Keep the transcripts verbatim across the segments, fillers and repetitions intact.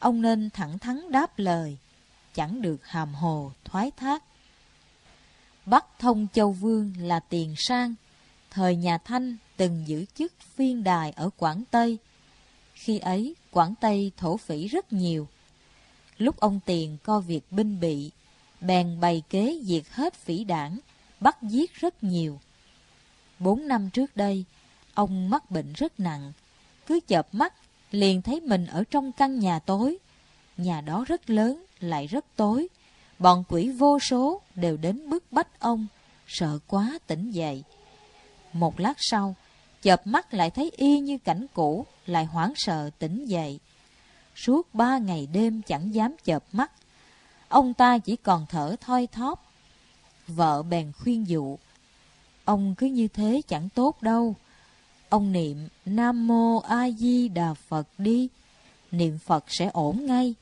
ông nên thẳng thắn đáp lời, chẳng được hàm hồ thoái thác. Bắc Thông Châu Vương là Tiền Sang, thời nhà Thanh từng giữ chức phiên đài ở Quảng Tây. Khi ấy, Quảng Tây thổ phỉ rất nhiều. Lúc ông Tiền coi việc binh bị, bèn bày kế diệt hết phỉ đảng, bắt giết rất nhiều. Bốn năm trước đây, ông mắc bệnh rất nặng, cứ chợp mắt liền thấy mình ở trong căn nhà tối. Nhà đó rất lớn, lại rất tối. Bọn quỷ vô số đều đến bức bách ông, sợ quá tỉnh dậy. Một lát sau, chợp mắt lại thấy y như cảnh cũ, lại hoảng sợ tỉnh dậy. Suốt ba ngày đêm chẳng dám chợp mắt. Ông ta chỉ còn thở thoi thóp. Vợ bèn khuyên dụ: ông cứ như thế chẳng tốt đâu. Ông niệm Nam Mô A Di Đà Phật đi, niệm Phật sẽ ổn ngay.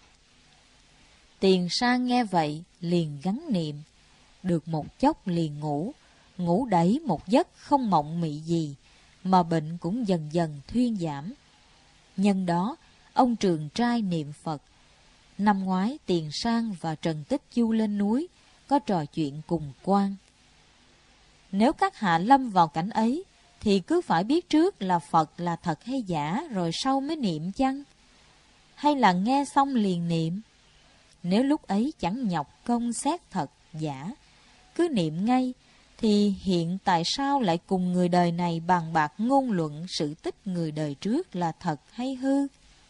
Tiền Sang nghe vậy liền gắng niệm. Được một chốc liền ngủ. Ngủ đẩy một giấc không mộng mị gì, mà bệnh cũng dần dần thuyên giảm. Nhân đó, ông Trường Trai niệm Phật. Năm ngoái Tiền Sang và Trần Tích Chu lên núi, có trò chuyện cùng quan. Nếu các hạ lâm vào cảnh ấy, thì cứ phải biết trước là Phật là thật hay giả, rồi sau mới niệm chăng? Hay là nghe xong liền niệm? Nếu lúc ấy chẳng nhọc công xét thật giả, cứ niệm ngay, thì hiện tại sao lại cùng người đời này bàn bạc ngôn luận sự tích người đời trước là thật hay hư?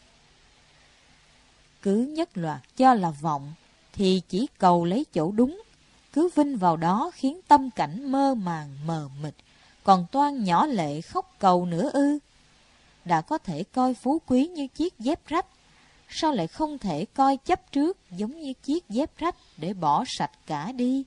Cứ nhất loạt cho là vọng, thì chỉ cầu lấy chỗ đúng, cứ vinh vào đó khiến tâm cảnh mơ màng mờ mịt, còn toan nhỏ lệ khóc cầu nữa ư? Đã có thể coi phú quý như chiếc dép rách, sao lại không thể coi chấp trước giống như chiếc dép rách để bỏ sạch cả đi?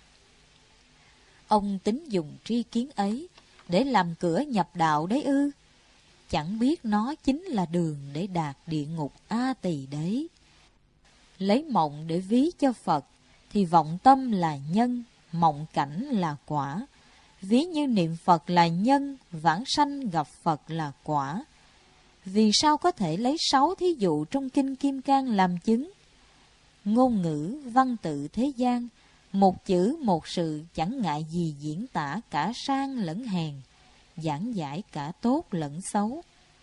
Ông tính dùng tri kiến ấy để làm cửa nhập đạo đấy ư? Chẳng biết nó chính là đường để đạt địa ngục A Tỳ đấy. Lấy mộng để ví cho Phật, thì vọng tâm là nhân, mộng cảnh là quả. Ví như niệm Phật là nhân, vãng sanh gặp Phật là quả. Vì sao có thể lấy sáu thí dụ trong Kinh Kim Cang làm chứng? Ngôn ngữ, văn tự thế gian, một chữ một sự chẳng ngại gì diễn tả cả sang lẫn hèn, giảng giải cả tốt lẫn xấu.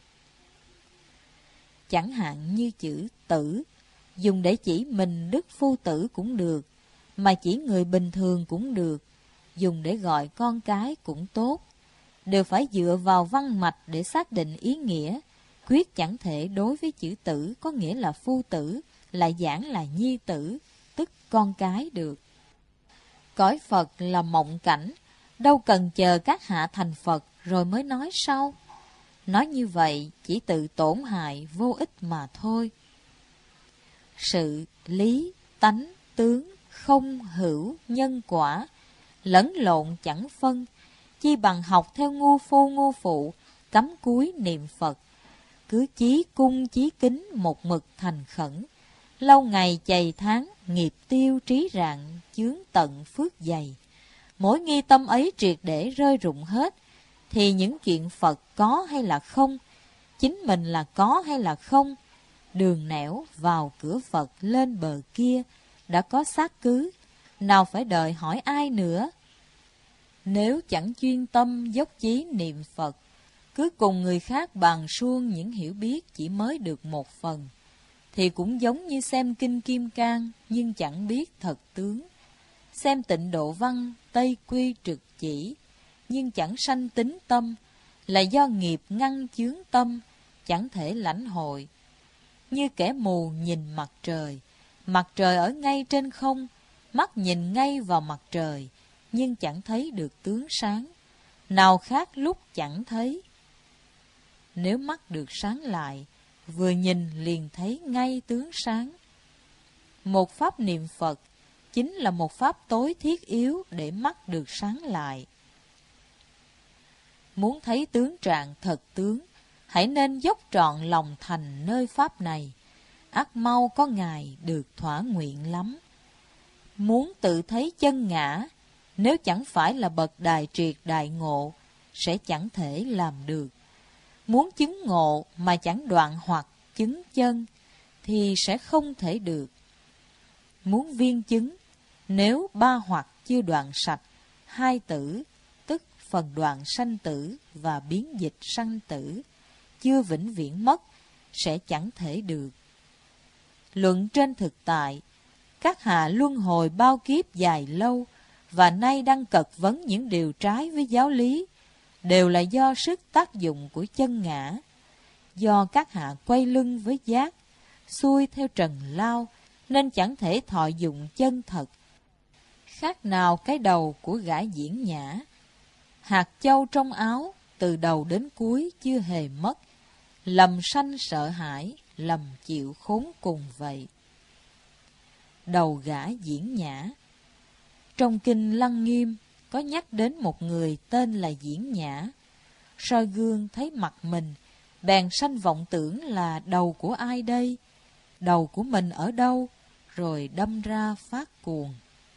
Chẳng hạn như chữ tử, dùng để chỉ mình đức phu tử cũng được, mà chỉ người bình thường cũng được, dùng để gọi con cái cũng tốt. Đều phải dựa vào văn mạch để xác định ý nghĩa, quyết chẳng thể đối với chữ tử có nghĩa là phu tử, lại giảng là nhi tử, tức con cái được. Cõi Phật là mộng cảnh, đâu cần chờ các hạ thành Phật rồi mới nói sau. Nói như vậy chỉ tự tổn hại vô ích mà thôi. Sự, lý, tánh, tướng, không, hữu, nhân quả, lẫn lộn chẳng phân, chi bằng học theo ngu phu ngu phụ, cắm cúi niệm Phật. Cứ chí cung chí kính một mực thành khẩn, lâu ngày chày tháng, nghiệp tiêu trí rạng, chướng tận phước dày. Mỗi nghi tâm ấy triệt để rơi rụng hết, thì những chuyện Phật có hay là không, chính mình là có hay là không, đường nẻo vào cửa Phật lên bờ kia, đã có xác cứ, nào phải đợi hỏi ai nữa. Nếu chẳng chuyên tâm dốc chí niệm Phật, cứ cùng người khác bàn suông những hiểu biết chỉ mới được một phần, thì cũng giống như xem Kinh Kim Cang nhưng chẳng biết thật tướng, xem Tịnh Độ Văn Tây Quy Trực Chỉ nhưng chẳng sanh tính tâm, là do nghiệp ngăn chướng tâm, chẳng thể lãnh hội. Như kẻ mù nhìn mặt trời, mặt trời ở ngay trên không, mắt nhìn ngay vào mặt trời, nhưng chẳng thấy được tướng sáng, nào khác lúc chẳng thấy. Nếu mắt được sáng lại, vừa nhìn liền thấy ngay tướng sáng. Một pháp niệm Phật chính là một pháp tối thiết yếu để mắt được sáng lại. Muốn thấy tướng trạng thật tướng, hãy nên dốc trọn lòng thành nơi pháp này, ắt mau có ngày được thỏa nguyện lắm. Muốn tự thấy chân ngã, nếu chẳng phải là bậc đại triệt đại ngộ, sẽ chẳng thể làm được. Muốn chứng ngộ mà chẳng đoạn hoặc chứng chân, thì sẽ không thể được. Muốn viên chứng, nếu ba hoặc chưa đoạn sạch, hai tử, tức phần đoạn sanh tử và biến dịch sanh tử, chưa vĩnh viễn mất, sẽ chẳng thể được. Luận trên thực tại, các hạ luân hồi bao kiếp dài lâu, và nay đang cật vấn những điều trái với giáo lý, đều là do sức tác dụng của chân ngã, do các hạ quay lưng với giác, xuôi theo trần lao, nên chẳng thể thọ dụng chân thật. Khác nào cái đầu của gã diễn nhã. Hạt châu trong áo, từ đầu đến cuối chưa hề mất, lầm sanh sợ hãi, lầm chịu khốn cùng vậy. Đầu gã diễn nhã. Trong kinh Lăng Nghiêm có nhắc đến một người tên là Diễn Nhã. Soi gương thấy mặt mình, bèn sanh vọng tưởng là đầu của ai đây? Đầu của mình ở đâu? Rồi đâm ra phát cuồng.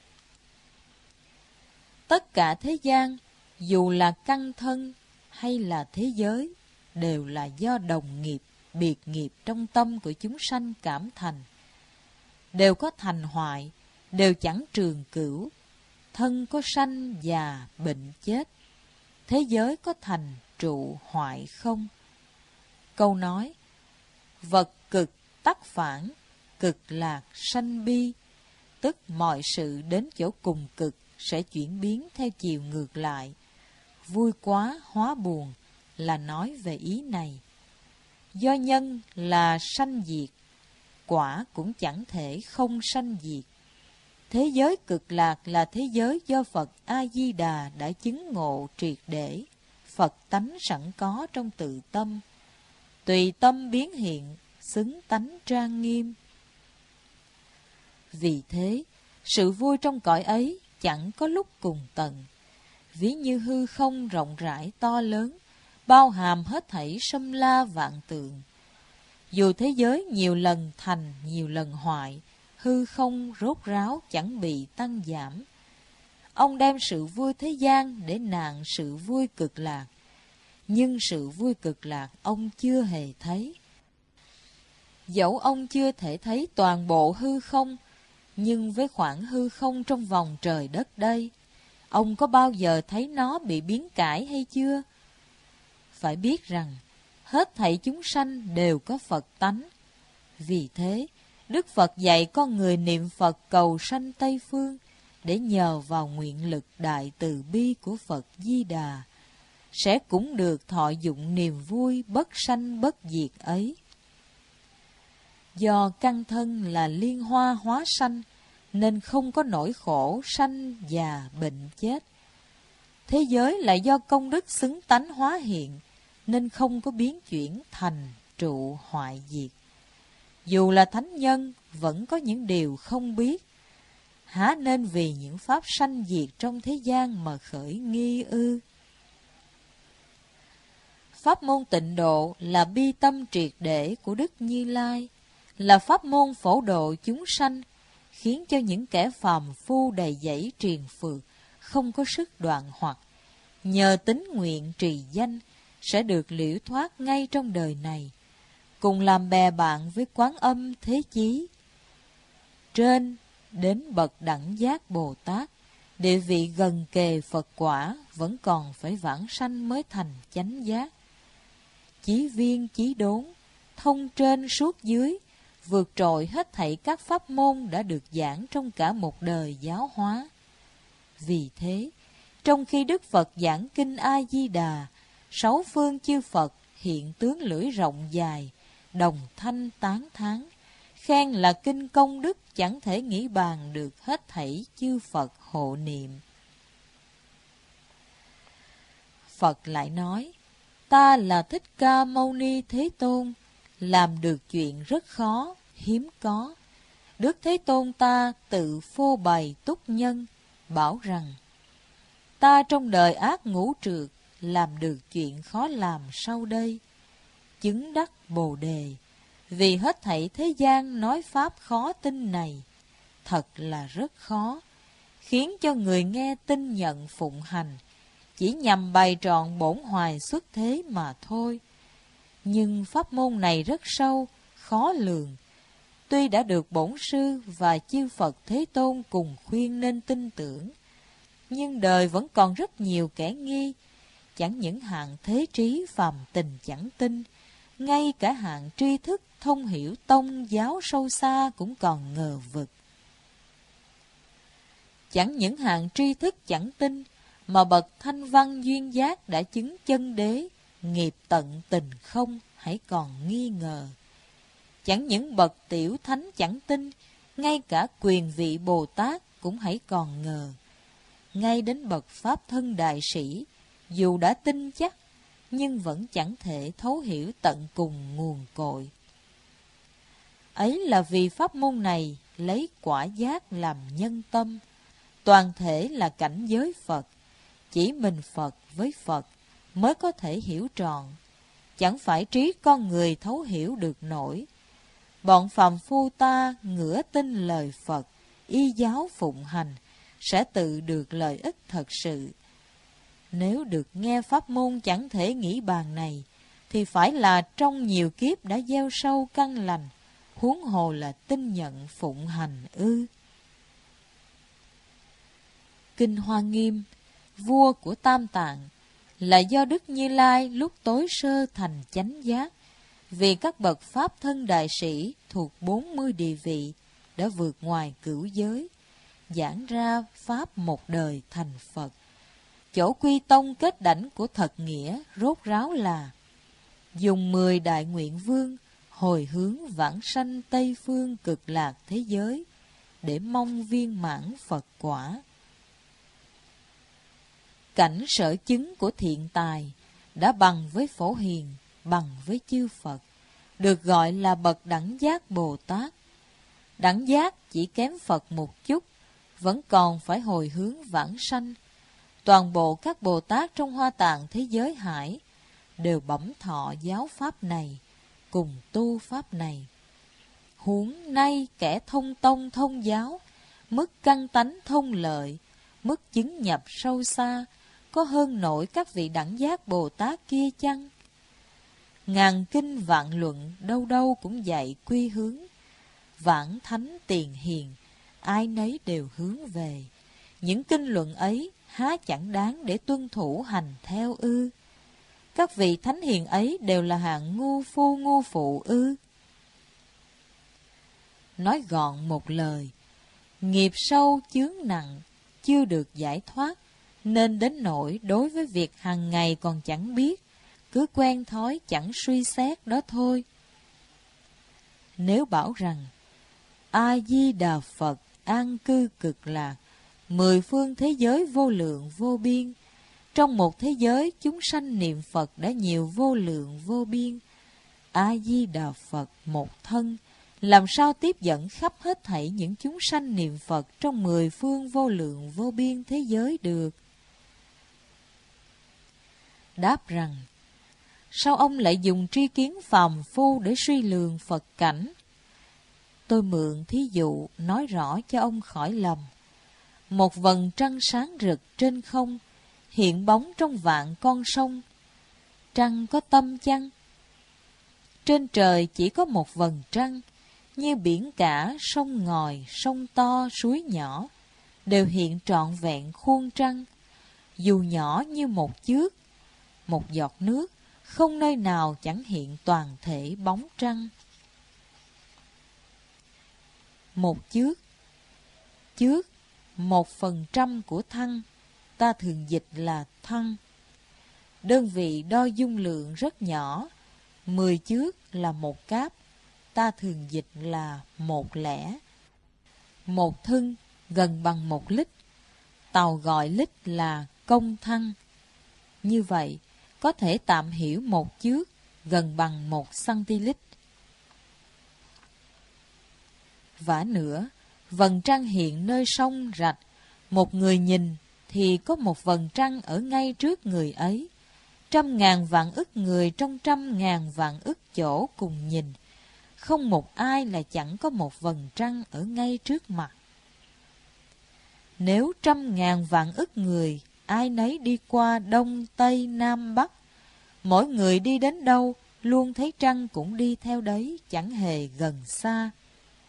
Tất cả thế gian, dù là căn thân hay là thế giới, đều là do đồng nghiệp, biệt nghiệp trong tâm của chúng sanh cảm thành. Đều có thành hoại, đều chẳng trường cửu. Thân có sanh già bệnh chết, thế giới có thành trụ hoại không. Câu nói, vật cực tắc phản, cực lạc sanh bi, tức mọi sự đến chỗ cùng cực sẽ chuyển biến theo chiều ngược lại. Vui quá hóa buồn là nói về ý này. Do nhân là sanh diệt, quả cũng chẳng thể không sanh diệt. Thế giới cực lạc là thế giới do Phật A-di-đà đã chứng ngộ triệt để, Phật tánh sẵn có trong tự tâm. Tùy tâm biến hiện, xứng tánh trang nghiêm. Vì thế, sự vui trong cõi ấy chẳng có lúc cùng tận. Ví như hư không rộng rãi to lớn, bao hàm hết thảy sâm la vạn tượng. Dù thế giới nhiều lần thành, nhiều lần hoại, hư không rốt ráo chẳng bị tăng giảm. Ông đem sự vui thế gian để nạn sự vui cực lạc, nhưng sự vui cực lạc ông chưa hề thấy. Dẫu ông chưa thể thấy toàn bộ hư không, nhưng với khoảng hư không trong vòng trời đất đây, ông có bao giờ thấy nó bị biến cải hay chưa? Phải biết rằng, hết thảy chúng sanh đều có Phật tánh. Vì thế, Đức Phật dạy con người niệm Phật cầu sanh Tây Phương, để nhờ vào nguyện lực đại từ bi của Phật Di Đà, sẽ cũng được thọ dụng niềm vui bất sanh bất diệt ấy. Do căn thân là liên hoa hóa sanh, nên không có nỗi khổ sanh già bệnh chết. Thế giới là do công đức xứng tánh hóa hiện, nên không có biến chuyển thành trụ hoại diệt. Dù là thánh nhân, vẫn có những điều không biết. Há nên vì những pháp sanh diệt trong thế gian mà khởi nghi ư? Pháp môn tịnh độ là bi tâm triệt để của Đức Như Lai, là pháp môn phổ độ chúng sanh, khiến cho những kẻ phàm phu đầy dẫy triền phượt, không có sức đoạn hoặc, nhờ tín nguyện trì danh, sẽ được liễu thoát ngay trong đời này, cùng làm bè bạn với Quán Âm Thế Chí. Trên đến bậc đẳng giác Bồ Tát, địa vị gần kề Phật quả vẫn còn phải vãng sanh mới thành chánh giác. Chí viên chí đốn, thông trên suốt dưới, vượt trội hết thảy các pháp môn đã được giảng trong cả một đời giáo hóa. Vì thế, trong khi Đức Phật giảng kinh A-di-đà, sáu phương chư Phật hiện tướng lưỡi rộng dài, đồng thanh tán thán, khen là kinh công đức chẳng thể nghĩ bàn được hết thảy chư Phật hộ niệm. Phật lại nói, ta là Thích Ca Mâu Ni Thế Tôn, làm được chuyện rất khó, hiếm có. Đức Thế Tôn ta tự phô bày túc nhân, bảo rằng, ta trong đời ác ngũ trượt, làm được chuyện khó làm sau đây. Chứng đắc Bồ Đề, vì hết thảy thế gian nói pháp khó tin này, thật là rất khó, khiến cho người nghe tin nhận phụng hành, chỉ nhằm bày trọn bổn hoài xuất thế mà thôi. Nhưng pháp môn này rất sâu, khó lường, tuy đã được bổn sư và chư Phật Thế Tôn cùng khuyên nên tin tưởng, nhưng đời vẫn còn rất nhiều kẻ nghi, chẳng những hạng thế trí phàm tình chẳng tin, ngay cả hạng tri thức thông hiểu tông giáo sâu xa cũng còn ngờ vực. Chẳng những hạng tri thức chẳng tin, mà bậc thanh văn duyên giác đã chứng chân đế, nghiệp tận tình không, hãy còn nghi ngờ. Chẳng những bậc tiểu thánh chẳng tin, ngay cả quyền vị Bồ Tát cũng hãy còn ngờ. Ngay đến bậc pháp thân đại sĩ, dù đã tin chắc, nhưng vẫn chẳng thể thấu hiểu tận cùng nguồn cội. Ấy là vì pháp môn này lấy quả giác làm nhân tâm, toàn thể là cảnh giới Phật, chỉ mình Phật với Phật mới có thể hiểu trọn, chẳng phải trí con người thấu hiểu được nổi. Bọn phàm phu ta ngửa tin lời Phật, y giáo phụng hành, sẽ tự được lợi ích thật sự. Nếu được nghe pháp môn chẳng thể nghĩ bàn này, thì phải là trong nhiều kiếp đã gieo sâu căn lành, huống hồ là tin nhận phụng hành ư. Kinh Hoa Nghiêm, vua của Tam Tạng, là do Đức Như Lai lúc tối sơ thành chánh giác, vì các bậc pháp thân đại sĩ thuộc bốn mươi địa vị đã vượt ngoài cửu giới, giảng ra pháp một đời thành Phật. Chỗ quy tông kết đảnh của thật nghĩa rốt ráo là dùng mười đại nguyện vương hồi hướng vãng sanh Tây phương cực lạc thế giới để mong viên mãn Phật quả. Cảnh sở chứng của thiện tài đã bằng với Phổ Hiền, bằng với chư Phật, được gọi là bậc đẳng giác Bồ Tát. Đẳng giác chỉ kém Phật một chút, vẫn còn phải hồi hướng vãng sanh. Toàn bộ các Bồ Tát trong Hoa Tạng thế giới hải đều bẩm thọ giáo pháp này, cùng tu pháp này. Huống nay kẻ thông tông thông giáo, mức căn tánh thông lợi, mức chứng nhập sâu xa, có hơn nổi các vị đẳng giác Bồ Tát kia chăng? Ngàn kinh vạn luận đâu đâu cũng dạy quy hướng, vãng thánh tiền hiền, ai nấy đều hướng về. Những kinh luận ấy há chẳng đáng để tuân thủ hành theo ư? Các vị thánh hiền ấy đều là hạng ngu phu ngu phụ ư? Nói gọn một lời, nghiệp sâu chướng nặng, chưa được giải thoát, nên đến nỗi đối với việc hàng ngày còn chẳng biết, cứ quen thói chẳng suy xét đó thôi. Nếu bảo rằng A-di-đà Phật an cư cực lạc, mười phương thế giới vô lượng vô biên, trong một thế giới chúng sanh niệm Phật đã nhiều vô lượng vô biên. A-di-đà Phật một thân, làm sao tiếp dẫn khắp hết thảy những chúng sanh niệm Phật trong mười phương vô lượng vô biên thế giới được? Đáp rằng, sao ông lại dùng tri kiến phàm phu để suy lường Phật cảnh? Tôi mượn thí dụ nói rõ cho ông khỏi lầm. Một vầng trăng sáng rực trên không, hiện bóng trong vạn con sông. Trăng có tâm chăng? Trên trời chỉ có một vầng trăng, như biển cả, sông ngòi, sông to, suối nhỏ, đều hiện trọn vẹn khuôn trăng. Dù nhỏ như một chước, một giọt nước, không nơi nào chẳng hiện toàn thể bóng trăng. Một chước, chước, một phần trăm của thăng, ta thường dịch là thăng. Đơn vị đo dung lượng rất nhỏ, mười chước là một cáp, ta thường dịch là một lẻ. Một thưng gần bằng một lít, tàu gọi lít là công thăng. Như vậy, có thể tạm hiểu một chước gần bằng một xăng-ti-lít. Vả nữa, vầng trăng hiện nơi sông rạch, một người nhìn thì có một vầng trăng ở ngay trước người ấy. Trăm ngàn vạn ức người trong trăm ngàn vạn ức chỗ cùng nhìn, không một ai là chẳng có một vầng trăng ở ngay trước mặt. Nếu trăm ngàn vạn ức người, ai nấy đi qua đông, tây, nam, bắc, mỗi người đi đến đâu, luôn thấy trăng cũng đi theo đấy, chẳng hề gần xa.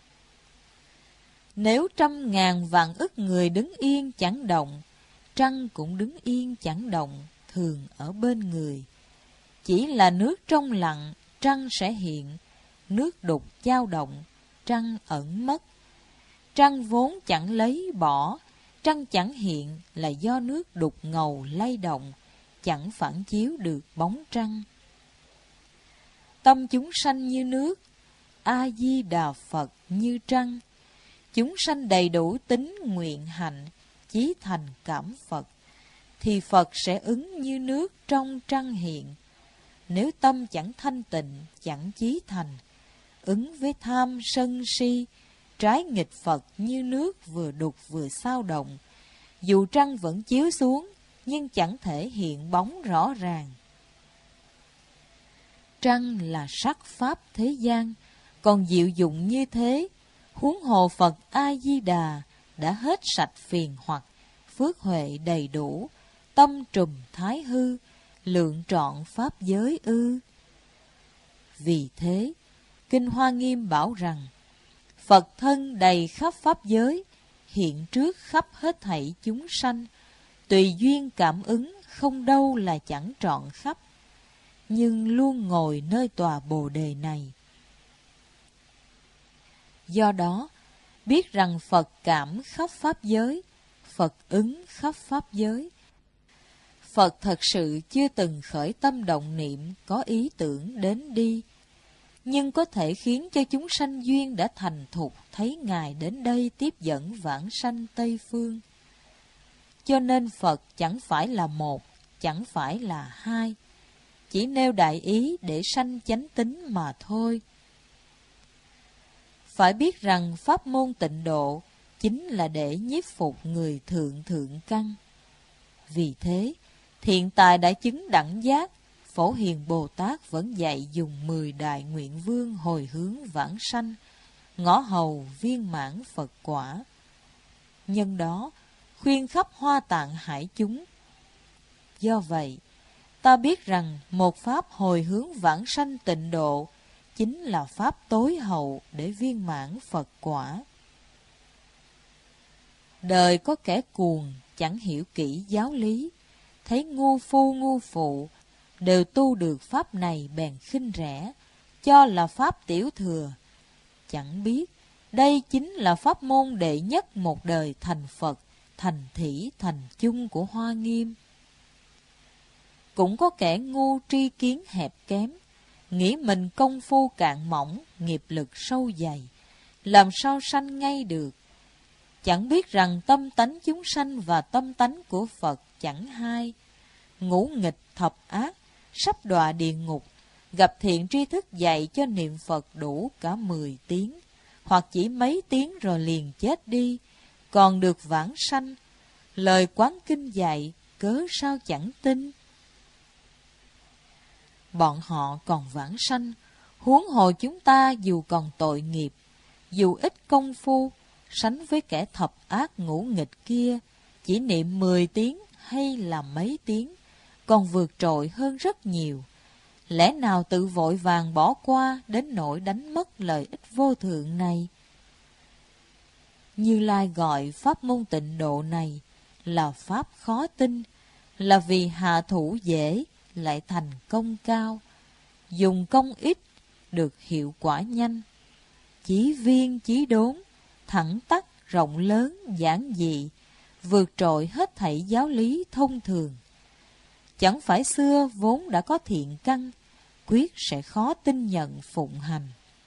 Nếu trăm ngàn vạn ức người đứng yên chẳng động, trăng cũng đứng yên chẳng động, thường ở bên người. Chỉ là nước trong lặng, trăng sẽ hiện, nước đục dao động, trăng ẩn mất. Trăng vốn chẳng lấy bỏ, trăng chẳng hiện là do nước đục ngầu lay động, chẳng phản chiếu được bóng trăng. Tâm chúng sanh như nước, A-di-đà Phật như trăng. Chúng sanh đầy đủ tính nguyện hạnh, chí thành cảm Phật, thì Phật sẽ ứng như nước trong trăng hiện. Nếu tâm chẳng thanh tịnh, chẳng chí thành, ứng với tham sân si, trái nghịch Phật như nước vừa đục vừa xao động. Dù trăng vẫn chiếu xuống, nhưng chẳng thể hiện bóng rõ ràng. Trăng là sắc pháp thế gian, còn diệu dụng như thế, huống hồ Phật A-di-đà đã hết sạch phiền hoặc, phước huệ đầy đủ, tâm trùm thái hư, lượng trọn pháp giới ư. Vì thế, Kinh Hoa Nghiêm bảo rằng, Phật thân đầy khắp pháp giới, hiện trước khắp hết thảy chúng sanh, tùy duyên cảm ứng, không đâu là chẳng trọn khắp, nhưng luôn ngồi nơi tòa Bồ Đề này. Do đó, biết rằng Phật cảm khắp pháp giới, Phật ứng khắp pháp giới. Phật thật sự chưa từng khởi tâm động niệm có ý tưởng đến đi, nhưng có thể khiến cho chúng sanh duyên đã thành thục thấy Ngài đến đây tiếp dẫn vãng sanh Tây Phương. Cho nên Phật chẳng phải là một, chẳng phải là hai, chỉ nêu đại ý để sanh chánh tín mà thôi. Phải biết rằng pháp môn tịnh độ chính là để nhiếp phục người thượng thượng căn. Vì thế, Thiện Tài đã chứng đẳng giác, Phổ Hiền Bồ Tát vẫn dạy dùng mười đại nguyện vương hồi hướng vãng sanh, ngõ hầu viên mãn Phật quả. Nhân đó, khuyên khắp Hoa Tạng hải chúng. Do vậy, ta biết rằng một pháp hồi hướng vãng sanh tịnh độ chính là pháp tối hậu để viên mãn Phật quả. Đời có kẻ cuồng chẳng hiểu kỹ giáo lý, thấy ngu phu ngu phụ đều tu được pháp này bèn khinh rẻ, cho là pháp tiểu thừa. Chẳng biết đây chính là pháp môn đệ nhất một đời thành Phật, thành thỉ thành chung của Hoa Nghiêm. Cũng có kẻ ngu tri kiến hẹp kém, nghĩ mình công phu cạn mỏng, nghiệp lực sâu dày, làm sao sanh ngay được. Chẳng biết rằng tâm tánh chúng sanh và tâm tánh của Phật chẳng hai. Ngũ nghịch thập ác, sắp đọa địa ngục, gặp thiện tri thức dạy cho niệm Phật đủ cả mười tiếng, hoặc chỉ mấy tiếng rồi liền chết đi, còn được vãng sanh. Lời Quán Kinh dạy, cớ sao chẳng tin. Bọn họ còn vãng sanh, huống hồ chúng ta dù còn tội nghiệp, dù ít công phu, sánh với kẻ thập ác ngũ nghịch kia, chỉ niệm mười tiếng hay là mấy tiếng, còn vượt trội hơn rất nhiều. Lẽ nào tự vội vàng bỏ qua đến nỗi đánh mất lợi ích vô thượng này? Như Lai gọi pháp môn tịnh độ này là pháp khó tin, là vì hạ thủ dễ lại thành công cao, dùng công ít được hiệu quả nhanh, chí viên chí đốn, thẳng tắc rộng lớn giản dị, vượt trội hết thảy giáo lý thông thường. Chẳng phải xưa vốn đã có thiện căn, quyết sẽ khó tin nhận phụng hành.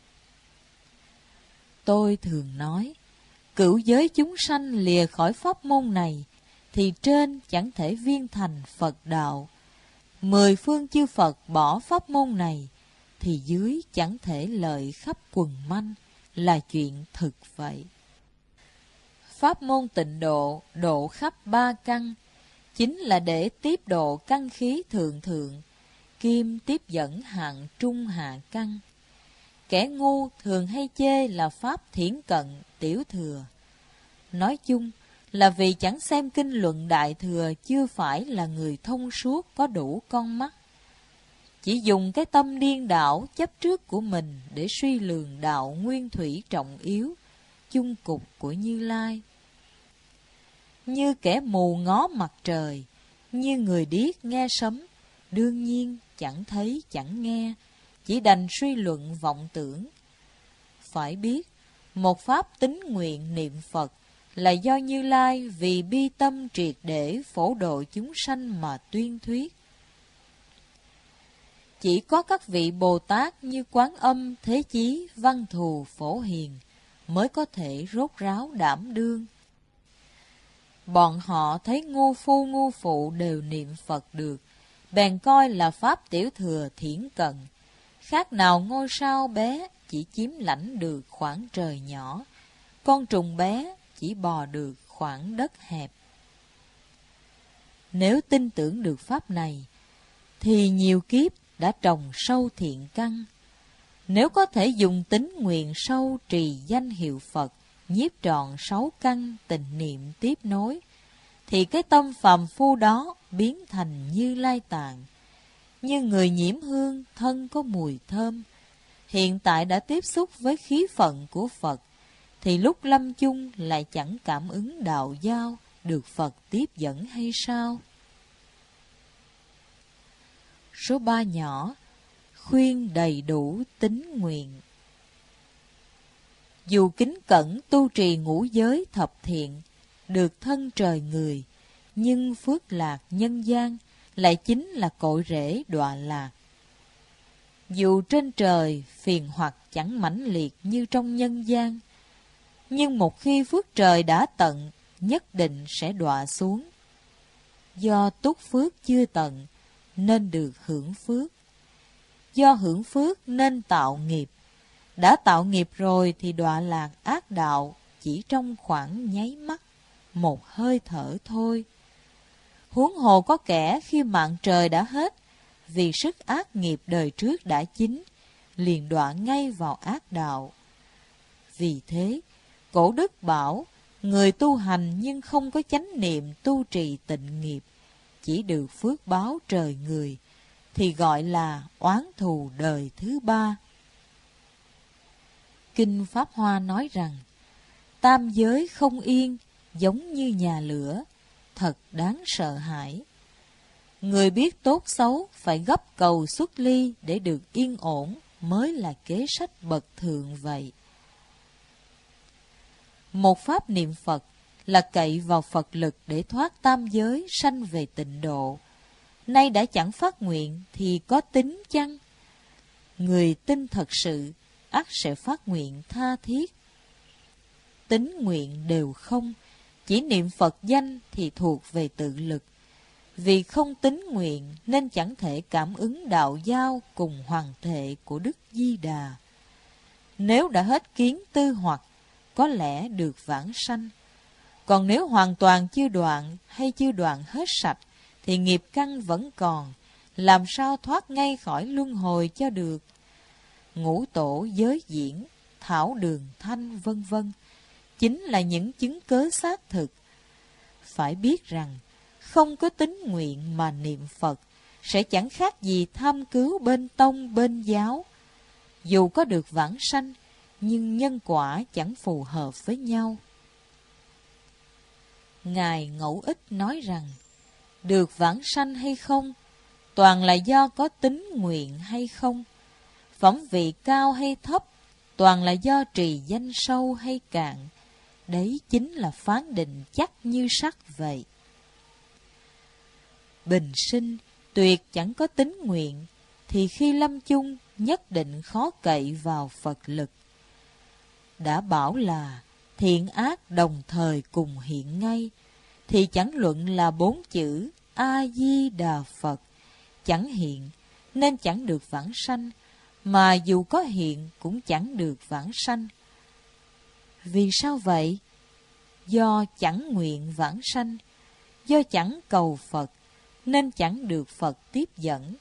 Tôi thường nói, cửu giới chúng sanh lìa khỏi pháp môn này, thì trên chẳng thể viên thành Phật đạo. Mười phương chư Phật bỏ pháp môn này, thì dưới chẳng thể lợi khắp quần manh, là chuyện thực vậy. Pháp môn tịnh độ, độ khắp ba căn, chính là để tiếp độ căn khí thượng thượng, kim tiếp dẫn hạng trung hạ căn. Kẻ ngu thường hay chê là pháp thiển cận, tiểu thừa. Nói chung là vì chẳng xem kinh luận đại thừa, chưa phải là người thông suốt có đủ con mắt. Chỉ dùng cái tâm điên đảo chấp trước của mình để suy lường đạo nguyên thủy trọng yếu, chung cục của Như Lai. Như kẻ mù ngó mặt trời, như người điếc nghe sấm, đương nhiên chẳng thấy chẳng nghe, chỉ đành suy luận vọng tưởng. Phải biết, một pháp tín nguyện niệm Phật là do Như Lai vì bi tâm triệt để phổ độ chúng sanh mà tuyên thuyết. Chỉ có các vị Bồ Tát như Quán Âm, Thế Chí, Văn Thù, Phổ Hiền mới có thể rốt ráo đảm đương. Bọn họ thấy ngu phu ngu phụ đều niệm Phật được, bèn coi là pháp tiểu thừa thiển cận, khác nào ngôi sao bé chỉ chiếm lãnh được khoảng trời nhỏ, con trùng bé chỉ bò được khoảng đất hẹp. Nếu tin tưởng được pháp này, thì nhiều kiếp đã trồng sâu thiện căn. Nếu có thể dùng tín nguyện sâu trì danh hiệu Phật, nhiếp trọn sáu căn tình niệm tiếp nối, thì cái tâm phàm phu đó biến thành Như Lai Tạng. Như người nhiễm hương, thân có mùi thơm, hiện tại đã tiếp xúc với khí phận của Phật, thì lúc lâm chung lại chẳng cảm ứng đạo giao, được Phật tiếp dẫn hay sao? Số ba nhỏ, khuyên đầy đủ tín nguyện. Dù kính cẩn tu trì ngũ giới thập thiện, được thân trời người, nhưng phước lạc nhân gian lại chính là cội rễ đọa lạc. Dù trên trời phiền hoặc chẳng mãnh liệt như trong nhân gian, nhưng một khi phước trời đã tận, nhất định sẽ đọa xuống. Do túc phước chưa tận, nên được hưởng phước. Do hưởng phước nên tạo nghiệp. Đã tạo nghiệp rồi thì đọa lạc ác đạo chỉ trong khoảng nháy mắt, một hơi thở thôi. Huống hồ có kẻ khi mạng trời đã hết, vì sức ác nghiệp đời trước đã chín, liền đọa ngay vào ác đạo. Vì thế, Cổ Đức bảo, người tu hành nhưng không có chánh niệm tu trì tịnh nghiệp, chỉ được phước báo trời người, thì gọi là oán thù đời thứ ba. Kinh Pháp Hoa nói rằng, tam giới không yên, giống như nhà lửa, thật đáng sợ hãi. Người biết tốt xấu phải gấp cầu xuất ly để được yên ổn mới là kế sách bậc thượng vậy. Một pháp niệm Phật là cậy vào Phật lực để thoát tam giới sanh về tịnh độ. Nay đã chẳng phát nguyện thì có tính chăng? Người tin thật sự ắt sẽ phát nguyện tha thiết. Tính nguyện đều không, chỉ niệm Phật danh thì thuộc về tự lực. Vì không tính nguyện nên chẳng thể cảm ứng đạo giao cùng hoàng thể của Đức Di Đà. Nếu đã hết kiến tư hoặc, có lẽ được vãng sanh. Còn nếu hoàn toàn chưa đoạn hay chưa đoạn hết sạch, thì nghiệp căn vẫn còn, làm sao thoát ngay khỏi luân hồi cho được. Ngũ tổ giới diễn, thảo đường thanh vân vân chính là những chứng cớ xác thực. Phải biết rằng, không có tín nguyện mà niệm Phật sẽ chẳng khác gì tham cứu bên tông bên giáo. Dù có được vãng sanh, nhưng nhân quả chẳng phù hợp với nhau. Ngài Ngẫu Ích nói rằng, được vãng sanh hay không, toàn là do có tín nguyện hay không. Phẩm vị cao hay thấp, toàn là do trì danh sâu hay cạn. Đấy chính là phán định chắc như sắt vậy. Bình sinh tuyệt chẳng có tín nguyện, thì khi lâm chung nhất định khó cậy vào Phật lực. Đã bảo là thiện ác đồng thời cùng hiện ngay, thì chẳng luận là bốn chữ A-di-đà Phật chẳng hiện, nên chẳng được vãng sanh, mà dù có hiện cũng chẳng được vãng sanh. Vì sao vậy? Do chẳng nguyện vãng sanh, do chẳng cầu Phật, nên chẳng được Phật tiếp dẫn.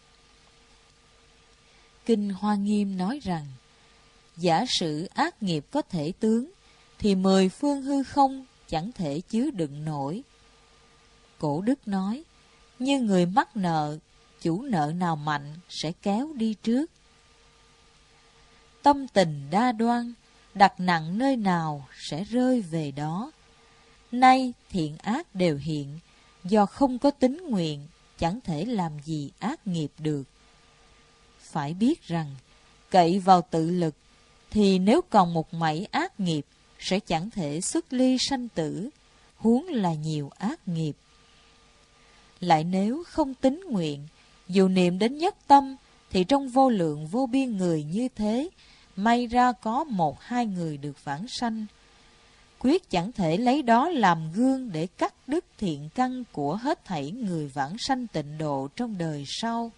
Kinh Hoa Nghiêm nói rằng, giả sử ác nghiệp có thể tướng, thì mười phương hư không chẳng thể chứa đựng nổi. Cổ Đức nói, như người mắc nợ, chủ nợ nào mạnh sẽ kéo đi trước. Tâm tình đa đoan, đặt nặng nơi nào sẽ rơi về đó. Nay thiện ác đều hiện, do không có tín nguyện, chẳng thể làm gì ác nghiệp được. Phải biết rằng, cậy vào tự lực, thì nếu còn một mảy ác nghiệp, sẽ chẳng thể xuất ly sanh tử, huống là nhiều ác nghiệp. Lại nếu không tín nguyện, dù niệm đến nhất tâm, thì trong vô lượng vô biên người như thế, may ra có một hai người được vãng sanh. Quyết chẳng thể lấy đó làm gương để cắt đứt thiện căn của hết thảy người vãng sanh tịnh độ trong đời sau.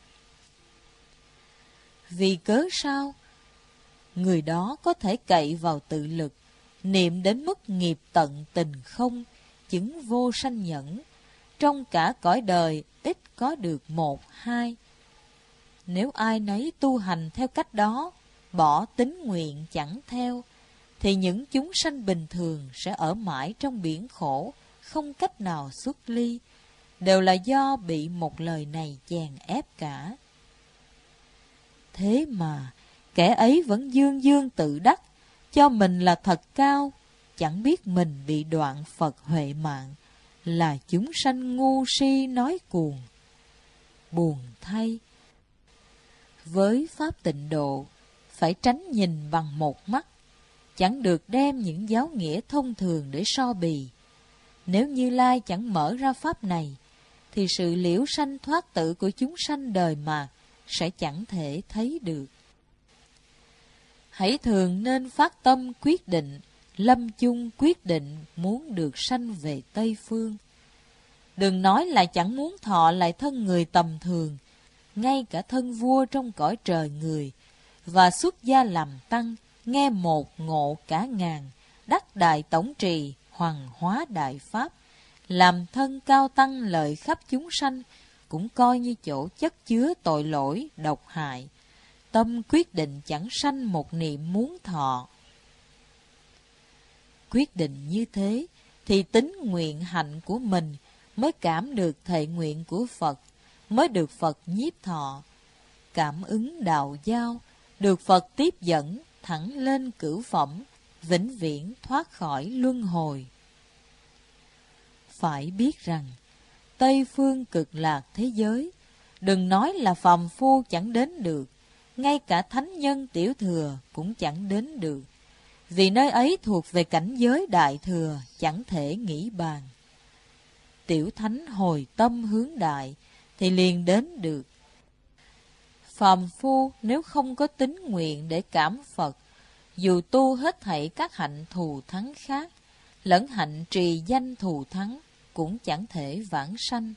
Vì cớ sao? Người đó có thể cậy vào tự lực, niệm đến mức nghiệp tận tình không, chứng vô sanh nhẫn, trong cả cõi đời ít có được một hai. Nếu ai nấy tu hành theo cách đó, bỏ tín nguyện chẳng theo, thì những chúng sanh bình thường sẽ ở mãi trong biển khổ, không cách nào xuất ly, đều là do bị một lời này chèn ép cả. Thế mà, kẻ ấy vẫn dương dương tự đắc, cho mình là thật cao, chẳng biết mình bị đoạn Phật huệ mạng, là chúng sanh ngu si nói cuồng. Buồn thay! Với pháp tịnh độ, phải tránh nhìn bằng một mắt, chẳng được đem những giáo nghĩa thông thường để so bì. Nếu Như Lai chẳng mở ra pháp này, thì sự liễu sanh thoát tử của chúng sanh đời mạt sẽ chẳng thể thấy được. Hãy thường nên phát tâm quyết định, lâm chung quyết định muốn được sanh về Tây Phương. Đừng nói là chẳng muốn thọ lại thân người tầm thường, ngay cả thân vua trong cõi trời người, và xuất gia làm tăng, nghe một ngộ cả ngàn, đắc đại tổng trì, hoằng hóa đại pháp, làm thân cao tăng lợi khắp chúng sanh, cũng coi như chỗ chất chứa tội lỗi, độc hại. Tâm quyết định chẳng sanh một niệm muốn thọ. Quyết định như thế, thì tính nguyện hạnh của mình mới cảm được thệ nguyện của Phật, mới được Phật nhiếp thọ. Cảm ứng đạo giao, được Phật tiếp dẫn, thẳng lên cửu phẩm, vĩnh viễn thoát khỏi luân hồi. Phải biết rằng, Tây phương cực lạc thế giới, đừng nói là phàm phu chẳng đến được, ngay cả thánh nhân tiểu thừa cũng chẳng đến được, vì nơi ấy thuộc về cảnh giới đại thừa, chẳng thể nghĩ bàn. Tiểu thánh hồi tâm hướng đại, thì liền đến được. Phàm phu nếu không có tín nguyện để cảm Phật, dù tu hết thảy các hạnh thù thắng khác, lẫn hạnh trì danh thù thắng, cũng chẳng thể vãng sanh.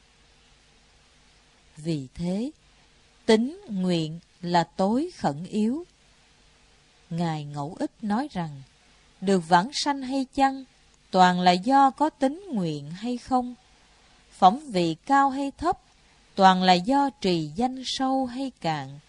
Vì thế, tín nguyện là tối khẩn yếu. Ngài Ngẫu Ích nói rằng, được vãng sanh hay chăng, toàn là do có tín nguyện hay không. Phẩm vị cao hay thấp, toàn là do trì danh sâu hay cạn.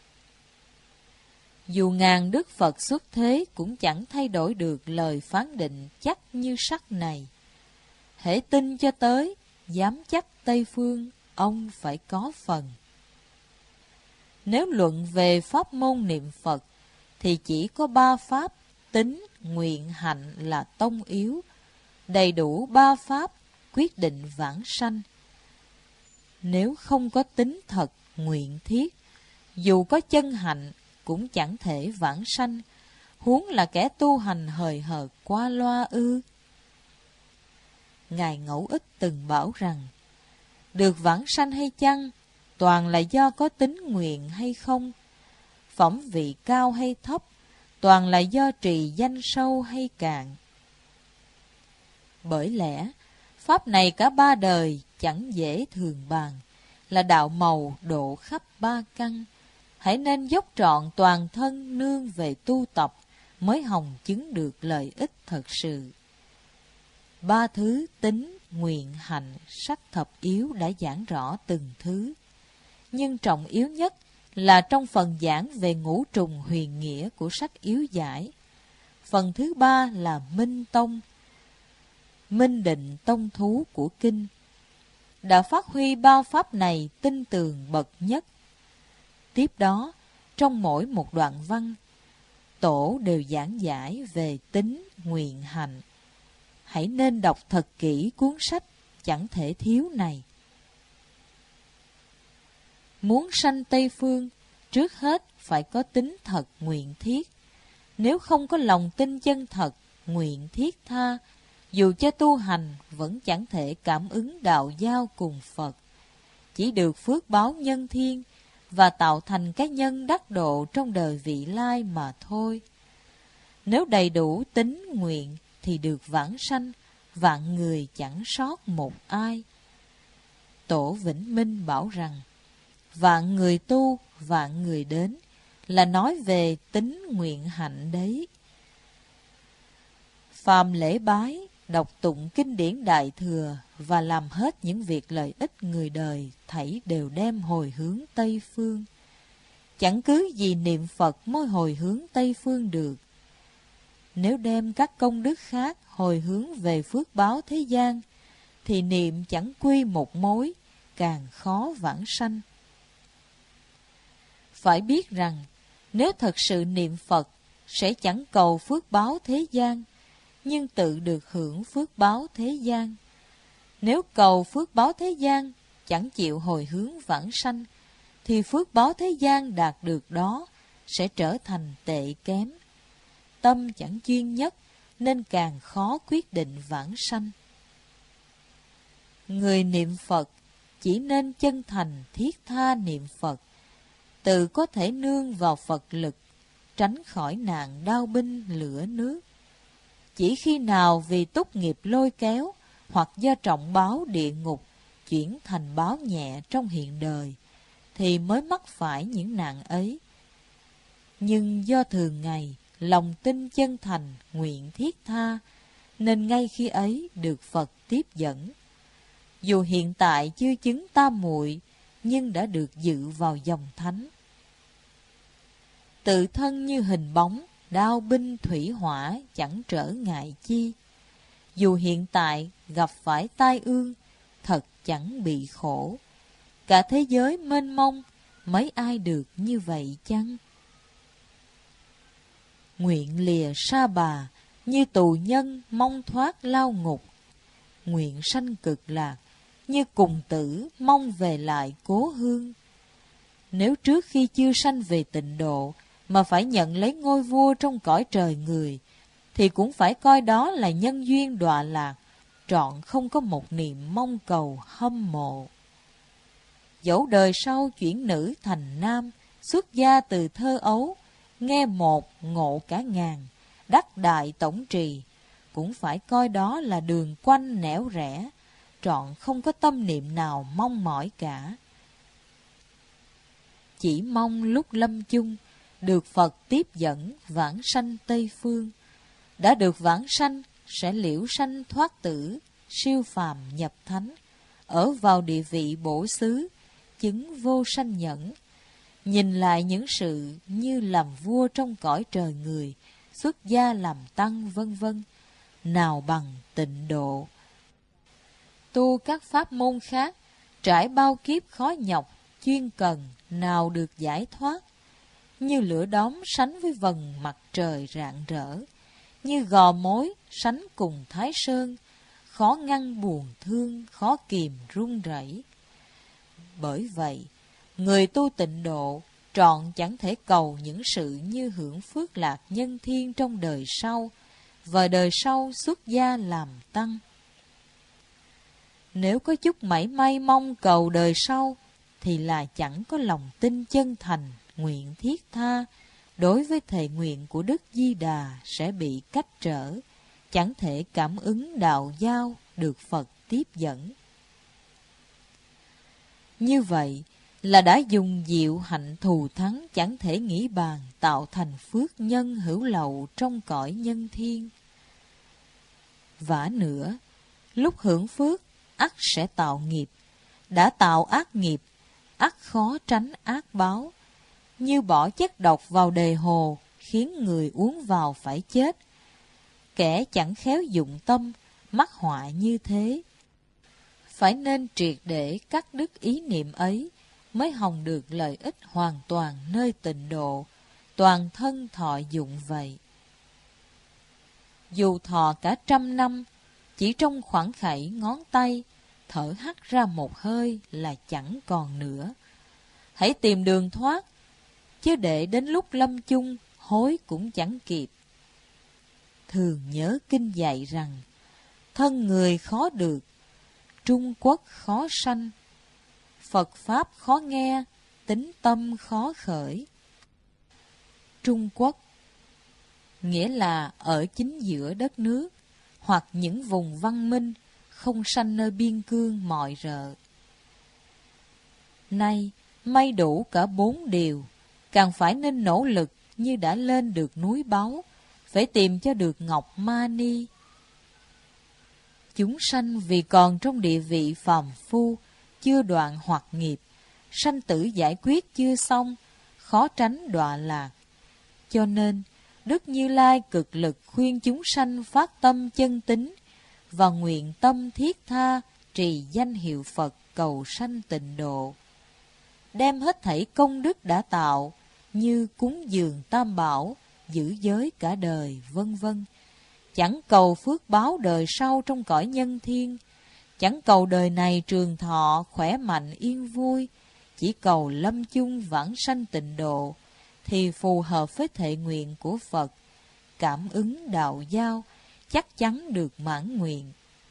Dù ngàn Đức Phật xuất thế cũng chẳng thay đổi được lời phán định chắc như sắt này. Hễ tin cho tới, dám chắc Tây Phương, ông phải có phần. Nếu luận về pháp môn niệm Phật, thì chỉ có ba pháp, tín, nguyện, hạnh là tông yếu. Đầy đủ ba pháp, quyết định vãng sanh. Nếu không có tín thật, nguyện thiết, dù có chân hạnh, cũng chẳng thể vãng sanh, huống là kẻ tu hành hời hợt qua loa ư. Ngài Ngẫu Ích từng bảo rằng, được vãng sanh hay chăng, toàn là do có tín nguyện hay không. Phẩm vị cao hay thấp, toàn là do trì danh sâu hay cạn. Bởi lẽ, pháp này cả ba đời chẳng dễ thường bàn, là đạo màu độ khắp ba căn. Hãy nên dốc trọn toàn thân nương về tu tập, mới hồng chứng được lợi ích thật sự. Ba thứ tín, nguyện, hạnh, sắc thập yếu đã giảng rõ từng thứ. Nhưng trọng yếu nhất là trong phần giảng về ngũ trùng huyền nghĩa của sách yếu giải. Phần thứ ba là minh tông, minh định tông thú của kinh. Đã phát huy ba pháp này tinh tường bậc nhất. Tiếp đó, trong mỗi một đoạn văn, tổ đều giảng giải về tính nguyện hạnh. Hãy nên đọc thật kỹ cuốn sách chẳng thể thiếu này. Muốn sanh Tây Phương, trước hết phải có tính thật nguyện thiết. Nếu không có lòng tin chân thật, nguyện thiết tha, dù cho tu hành vẫn chẳng thể cảm ứng đạo giao cùng Phật. Chỉ được phước báo nhân thiên và tạo thành cái nhân đắc độ trong đời vị lai mà thôi. Nếu đầy đủ tính nguyện thì được vãng sanh, vạn người chẳng sót một ai. Tổ Vĩnh Minh bảo rằng, vạn người tu, vạn người đến, là nói về tính nguyện hạnh đấy. Phàm lễ bái, đọc tụng kinh điển Đại Thừa và làm hết những việc lợi ích người đời, thảy đều đem hồi hướng Tây Phương. Chẳng cứ gì niệm Phật mới hồi hướng Tây Phương được. Nếu đem các công đức khác hồi hướng về phước báo thế gian, thì niệm chẳng quy một mối, càng khó vãng sanh. Phải biết rằng, nếu thật sự niệm Phật, sẽ chẳng cầu phước báo thế gian, nhưng tự được hưởng phước báo thế gian. Nếu cầu phước báo thế gian, chẳng chịu hồi hướng vãng sanh, thì phước báo thế gian đạt được đó sẽ trở thành tệ kém. Tâm chẳng chuyên nhất, nên càng khó quyết định vãng sanh. Người niệm Phật chỉ nên chân thành thiết tha niệm Phật, tự có thể nương vào Phật lực, tránh khỏi nạn đao binh lửa nước. Chỉ khi nào vì túc nghiệp lôi kéo, hoặc do trọng báo địa ngục chuyển thành báo nhẹ trong hiện đời, thì mới mắc phải những nạn ấy. Nhưng do thường ngày lòng tin chân thành, nguyện thiết tha, nên ngay khi ấy được Phật tiếp dẫn. Dù hiện tại chưa chứng tam muội, nhưng đã được dự vào dòng thánh. Tự thân như hình bóng, đao binh thủy hỏa chẳng trở ngại chi. Dù hiện tại gặp phải tai ương, thật chẳng bị khổ. Cả thế giới mênh mông, mấy ai được như vậy chăng? Nguyện lìa sa bà, như tù nhân mong thoát lao ngục. Nguyện sanh cực lạc, như cùng tử mong về lại cố hương. Nếu trước khi chưa sanh về tịnh độ, mà phải nhận lấy ngôi vua trong cõi trời người, thì cũng phải coi đó là nhân duyên đọa lạc, trọn không có một niệm mong cầu hâm mộ. Dẫu đời sau chuyển nữ thành nam, xuất gia từ thơ ấu, nghe một ngộ cả ngàn, đắc đại tổng trì, cũng phải coi đó là đường quanh nẻo rẽ, trọn không có tâm niệm nào mong mỏi cả. Chỉ mong lúc lâm chung, được Phật tiếp dẫn vãng sanh Tây Phương. Đã được vãng sanh, sẽ liễu sanh thoát tử, siêu phàm nhập thánh, ở vào địa vị bổ xứ, chứng vô sanh nhẫn. Nhìn lại những sự như làm vua trong cõi trời người, xuất gia làm tăng vân vân, nào bằng tịnh độ. Tu các pháp môn khác, trải bao kiếp khó nhọc, chuyên cần, nào được giải thoát. Như lửa đóm sánh với vầng mặt trời rạng rỡ, như gò mối sánh cùng Thái Sơn, khó ngăn buồn thương, khó kìm run rẩy. Bởi vậy, người tu tịnh độ trọn chẳng thể cầu những sự như hưởng phước lạc nhân thiên trong đời sau, và đời sau xuất gia làm tăng. Nếu có chút mảy may mong cầu đời sau, thì là chẳng có lòng tin chân thành, nguyện thiết tha, đối với thệ nguyện của Đức Di Đà sẽ bị cách trở, chẳng thể cảm ứng đạo giao, được Phật tiếp dẫn. Như vậy là đã dùng diệu hạnh thù thắng chẳng thể nghĩ bàn, tạo thành phước nhân hữu lậu trong cõi nhân thiên. Vả nữa, lúc hưởng phước, ắt sẽ tạo nghiệp. Đã tạo ác nghiệp, ắt khó tránh ác báo. Như bỏ chất độc vào đề hồ, khiến người uống vào phải chết. Kẻ chẳng khéo dụng tâm, mắc họa như thế. Phải nên triệt để cắt đứt ý niệm ấy, mới hòng được lợi ích hoàn toàn nơi tịnh độ, toàn thân thọ dụng vậy. Dù thọ cả trăm năm, chỉ trong khoảng khẩy ngón tay, thở hắt ra một hơi là chẳng còn nữa. Hãy tìm đường thoát, chứ để đến lúc lâm chung, hối cũng chẳng kịp. Thường nhớ kinh dạy rằng, thân người khó được, Trung Quốc khó sanh, Phật Pháp khó nghe, tính tâm khó khởi. Trung Quốc nghĩa là ở chính giữa đất nước, hoặc những vùng văn minh, không sanh nơi biên cương mọi rợ. Nay, may đủ cả bốn điều, càng phải nên nỗ lực như đã lên được núi báu, phải tìm cho được ngọc ma ni. Chúng sanh vì còn trong địa vị phàm phu, chưa đoạn hoặc nghiệp, sanh tử giải quyết chưa xong, khó tránh đọa lạc. Cho nên, Đức Như Lai cực lực khuyên chúng sanh phát tâm chân tín và nguyện tâm thiết tha trì danh hiệu Phật cầu sanh tịnh độ. Đem hết thảy công đức đã tạo như cúng dường tam bảo, giữ giới cả đời, vân vân. Chẳng cầu phước báo đời sau trong cõi nhân thiên, chẳng cầu đời này trường thọ, khỏe mạnh, yên vui, chỉ cầu lâm chung vãng sanh tịnh độ, thì phù hợp với thệ nguyện của Phật, cảm ứng đạo giao, chắc chắn được mãn nguyện.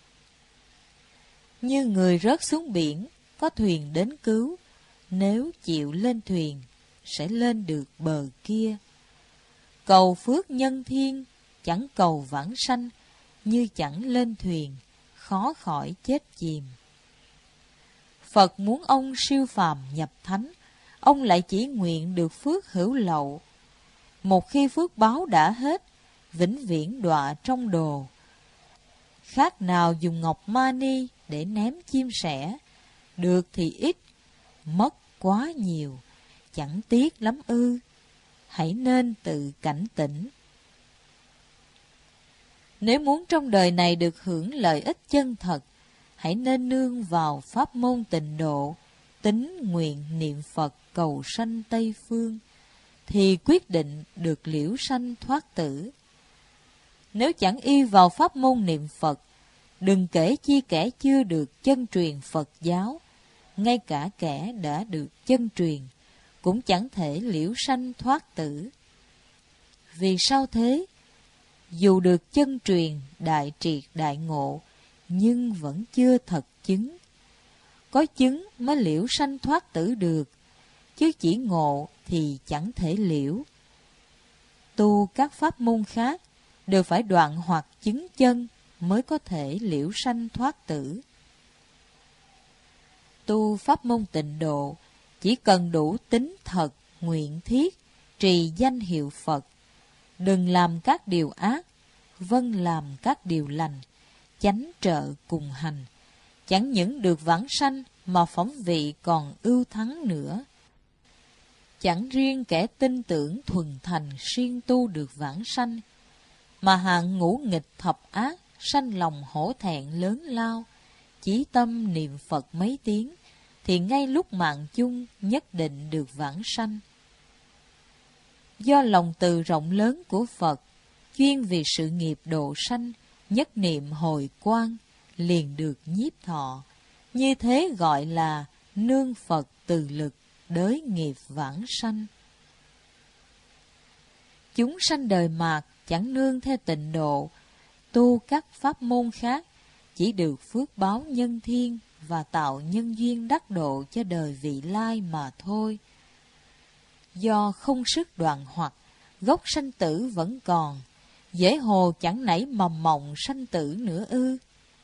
Như người rớt xuống biển, có thuyền đến cứu, nếu chịu lên thuyền, sẽ lên được bờ kia. Cầu phước nhân thiên, chẳng cầu vãng sanh, như chẳng lên thuyền, khó khỏi chết chìm. Phật muốn ông siêu phàm nhập thánh, ông lại chỉ nguyện được phước hữu lậu. Một khi phước báo đã hết, vĩnh viễn đọa trong đồ. Khác nào dùng ngọc mani để ném chim sẻ, được thì ít, mất quá nhiều, chẳng tiếc lắm ư. Hãy nên tự cảnh tỉnh. Nếu muốn trong đời này được hưởng lợi ích chân thật, hãy nên nương vào pháp môn tịnh độ, tín nguyện niệm Phật cầu sanh Tây Phương, thì quyết định được liễu sanh thoát tử. Nếu chẳng y vào pháp môn niệm Phật, đừng kể chi kẻ chưa được chân truyền Phật giáo, ngay cả kẻ đã được chân truyền, cũng chẳng thể liễu sanh thoát tử. Vì sao thế? Dù được chân truyền, đại triệt đại ngộ, nhưng vẫn chưa thật chứng. Có chứng mới liễu sanh thoát tử được, chứ chỉ ngộ thì chẳng thể liễu. Tu các pháp môn khác đều phải đoạn hoặc chứng chân mới có thể liễu sanh thoát tử. Tu pháp môn tịnh độ chỉ cần đủ tín thật, nguyện thiết, trì danh hiệu Phật, đừng làm các điều ác, vâng làm các điều lành, chánh trợ cùng hành, chẳng những được vãng sanh mà phóng vị còn ưu thắng nữa. Chẳng riêng kẻ tin tưởng thuần thành siêng tu được vãng sanh, mà hạng ngũ nghịch thập ác sanh lòng hổ thẹn lớn lao, chí tâm niệm Phật mấy tiếng, thì ngay lúc mạng chung nhất định được vãng sanh. Do lòng từ rộng lớn của Phật, chuyên vì sự nghiệp độ sanh, nhất niệm hồi quang, liền được nhiếp thọ. Như thế gọi là nương Phật từ lực, đới nghiệp vãng sanh. Chúng sanh đời mạt chẳng nương theo tịnh độ, tu các pháp môn khác, chỉ được phước báo nhân thiên và tạo nhân duyên đắc độ cho đời vị lai mà thôi. Do không sức đoạn hoặc, gốc sanh tử vẫn còn, dễ hồ chẳng nảy mầm mộng sanh tử nữa ư.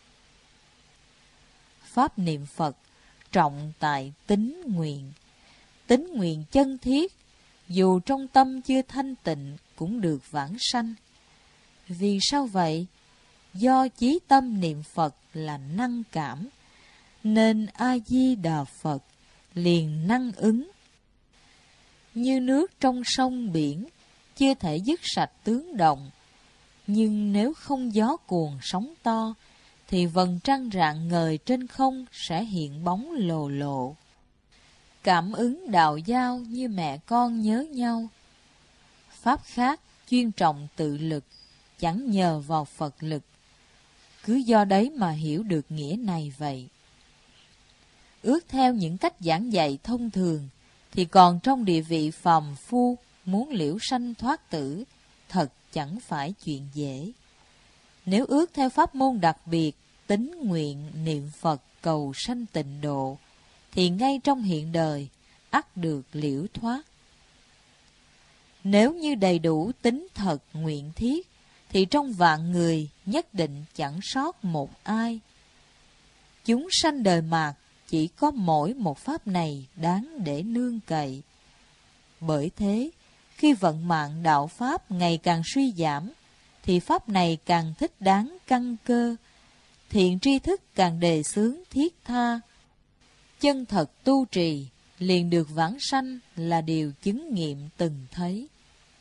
Pháp niệm Phật trọng tại tín nguyện. Tín nguyện chân thiết, dù trong tâm chưa thanh tịnh cũng được vãng sanh. Vì sao vậy? Do chí tâm niệm Phật là năng cảm, nên A-di-đà Phật liền năng ứng. Như nước trong sông biển, chưa thể dứt sạch tướng động, nhưng nếu không gió cuồng sóng to, thì vầng trăng rạng ngời trên không sẽ hiện bóng lồ lộ. Cảm ứng đạo giao như mẹ con nhớ nhau. pháp khác chuyên trọng tự lực, chẳng nhờ vào Phật lực. Cứ do đấy mà hiểu được nghĩa này vậy. Ước theo những cách giảng dạy thông thường, thì còn trong địa vị phàm phu, muốn liễu sanh thoát tử, thật chẳng phải chuyện dễ. Nếu ước theo pháp môn đặc biệt, tín nguyện niệm Phật cầu sanh tịnh độ, thì ngay trong hiện đời, ắt được liễu thoát. Nếu như đầy đủ tín thật nguyện thiết, thì trong vạn người nhất định chẳng sót một ai. Chúng sanh đời mạt chỉ có mỗi một pháp này đáng để nương cậy. Bởi thế, khi vận mạng đạo pháp ngày càng suy giảm, thì pháp này càng thích đáng căn cơ, thiện tri thức càng đề xướng thiết tha. Chân thật tu trì, liền được vãng sanh là điều chứng nghiệm từng thấy.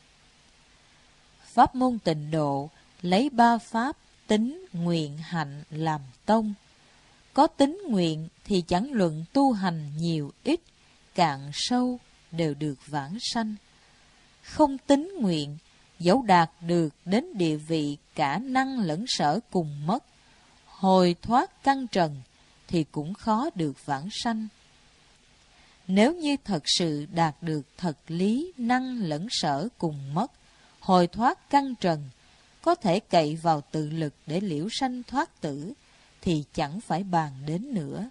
Pháp môn tịnh độ lấy ba pháp tín, nguyện, hạnh làm tông. Có tín nguyện thì chẳng luận tu hành nhiều ít, cạn sâu đều được vãng sanh. Không tín nguyện, dẫu đạt được đến địa vị cả năng lẫn sở cùng mất, hồi thoát căn trần thì cũng khó được vãng sanh. Nếu như thật sự đạt được thật lý năng lẫn sở cùng mất, hồi thoát căn trần, có thể cậy vào tự lực để liễu sanh thoát tử, thì chẳng phải bàn đến nữa.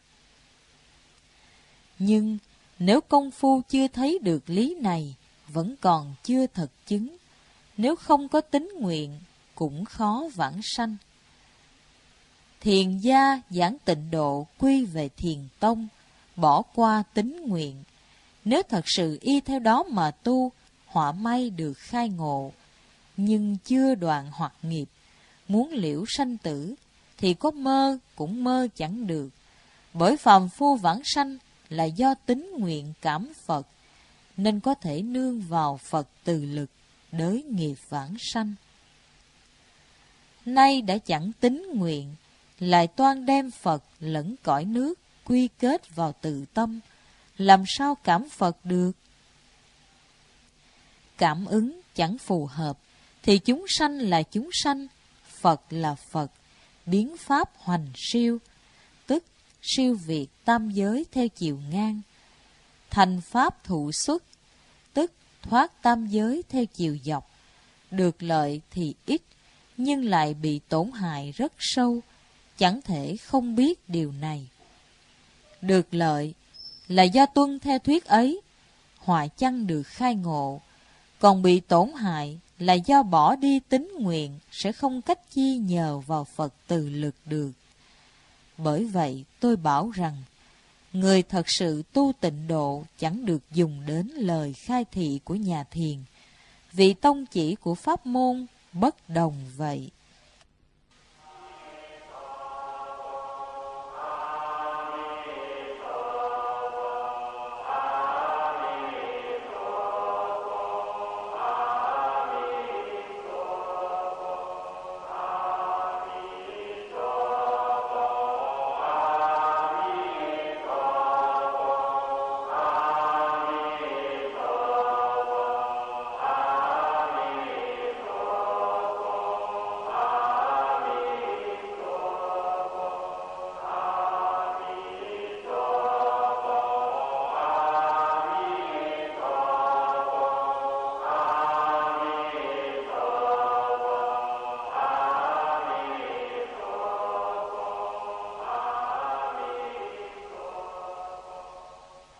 Nhưng nếu công phu chưa thấy được lý này, vẫn còn chưa thật chứng, nếu không có tín nguyện, cũng khó vãng sanh. Thiền gia giảng tịnh độ quy về thiền tông, bỏ qua tín nguyện. Nếu thật sự y theo đó mà tu, họa may được khai ngộ, nhưng chưa đoạn hoặc nghiệp, muốn liễu sanh tử, thì có mơ cũng mơ chẳng được. Bởi phàm phu vãng sanh là do tín nguyện cảm Phật, nên có thể nương vào Phật từ lực, đới nghiệp vãng sanh. Nay đã chẳng tín nguyện, lại toan đem Phật lẫn cõi nước quy kết vào tự tâm, làm sao cảm Phật được? Cảm ứng chẳng phù hợp, thì chúng sanh là chúng sanh, Phật là Phật, biến pháp hoành siêu, tức siêu việt tam giới theo chiều ngang. Thành pháp thụ xuất, tức thoát tam giới theo chiều dọc. Được lợi thì ít, nhưng lại bị tổn hại rất sâu, chẳng thể không biết điều này. Được lợi là do tuân theo thuyết ấy, họa chăng được khai ngộ, còn bị tổn hại là do bỏ đi tín nguyện, sẽ không cách chi nhờ vào Phật từ lực được. Bởi vậy tôi bảo rằng, người thật sự tu tịnh độ chẳng được dùng đến lời khai thị của nhà thiền, vì tông chỉ của pháp môn bất đồng vậy.